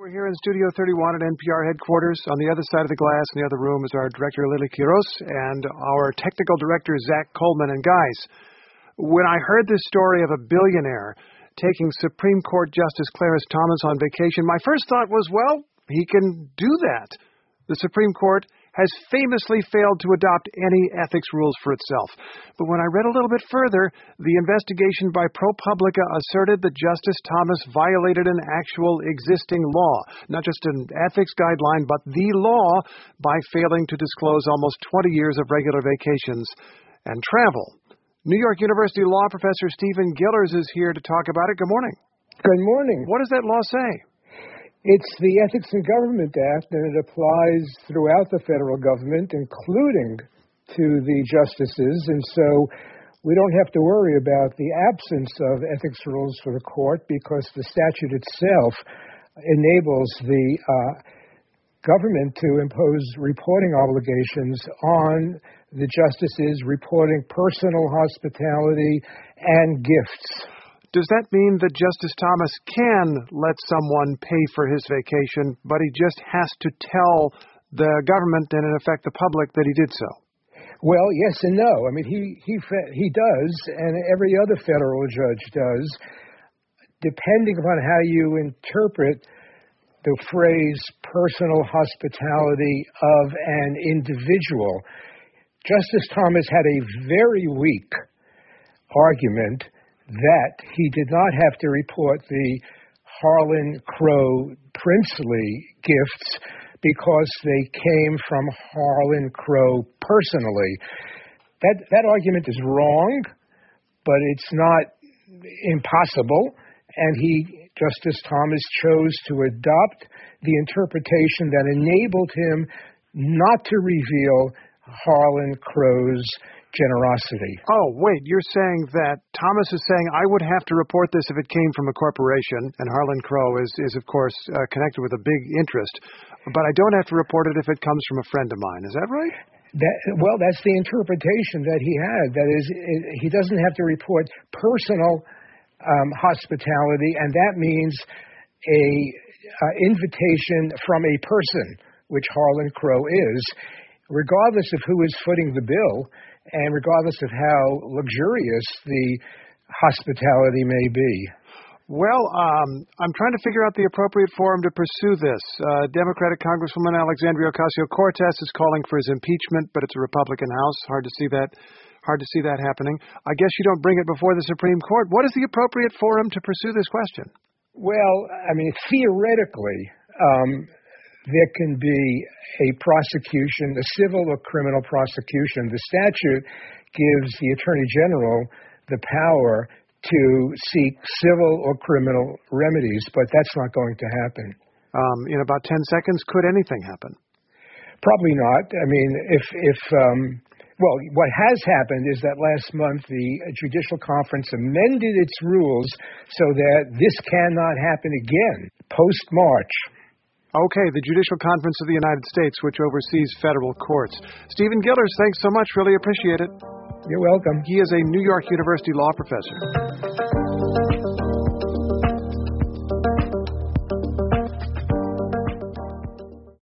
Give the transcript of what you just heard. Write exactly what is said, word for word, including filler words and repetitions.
We're here in Studio thirty-one at N P R headquarters. On the other side of the glass in the other room is our director, Lily Quiros, and our technical director, Zach Coleman. And guys, when I heard this story of a billionaire taking Supreme Court Justice Clarence Thomas on vacation, my first thought was, well, he can do that. The Supreme Court has famously failed to adopt any ethics rules for itself. But when I read a little bit further, the investigation by ProPublica asserted that Justice Thomas violated an actual existing law, not just an ethics guideline, but the law, by failing to disclose almost twenty years of regular vacations and travel. New York University law professor Stephen Gillers is here to talk about it. Good morning. Good morning. What does that law say? It's the Ethics in Government Act, and it applies throughout the federal government, including to the justices. And so we don't have to worry about the absence of ethics rules for the court because the statute itself enables the uh, government to impose reporting obligations on the justices, reporting personal hospitality and gifts. Does that mean that Justice Thomas can let someone pay for his vacation, but he just has to tell the government and, in effect, the public that he did so? Well, yes and no. I mean, he he he does, and every other federal judge does, depending upon how you interpret the phrase personal hospitality of an individual. Justice Thomas had a very weak argument that he did not have to report the Harlan Crow princely gifts because they came from Harlan Crow personally. That that argument is wrong, but it's not impossible, and he, Justice Thomas, chose to adopt the interpretation that enabled him not to reveal Harlan Crow's generosity. Oh, wait, you're saying that Thomas is saying I would have to report this if it came from a corporation, and Harlan Crow is, is of course, uh, connected with a big interest, but I don't have to report it if it comes from a friend of mine. Is that right? That, well, that's the interpretation that he had. That is, it, he doesn't have to report personal um, hospitality, and that means a uh, invitation from a person, which Harlan Crow is, regardless of who is footing the bill, and regardless of how luxurious the hospitality may be. Well, um, I'm trying to figure out the appropriate forum to pursue this. Uh, Democratic Congresswoman Alexandria Ocasio-Cortez is calling for his impeachment, but it's a Republican House. Hard to see that. Hard to see that happening. I guess you don't bring it before the Supreme Court. What is the appropriate forum to pursue this question? Well, I mean, theoretically, um, there can be a prosecution, a civil or criminal prosecution. The statute gives the Attorney General the power to seek civil or criminal remedies, but that's not going to happen. Um, in about ten seconds, could anything happen? Probably not. I mean, if, if um, well, what has happened is that last month the Judicial Conference amended its rules so that this cannot happen again post-March. Okay, the Judicial Conference of the United States, which oversees federal courts. Stephen Gillers, thanks so much. Really appreciate it. You're welcome. He is a New York University law professor.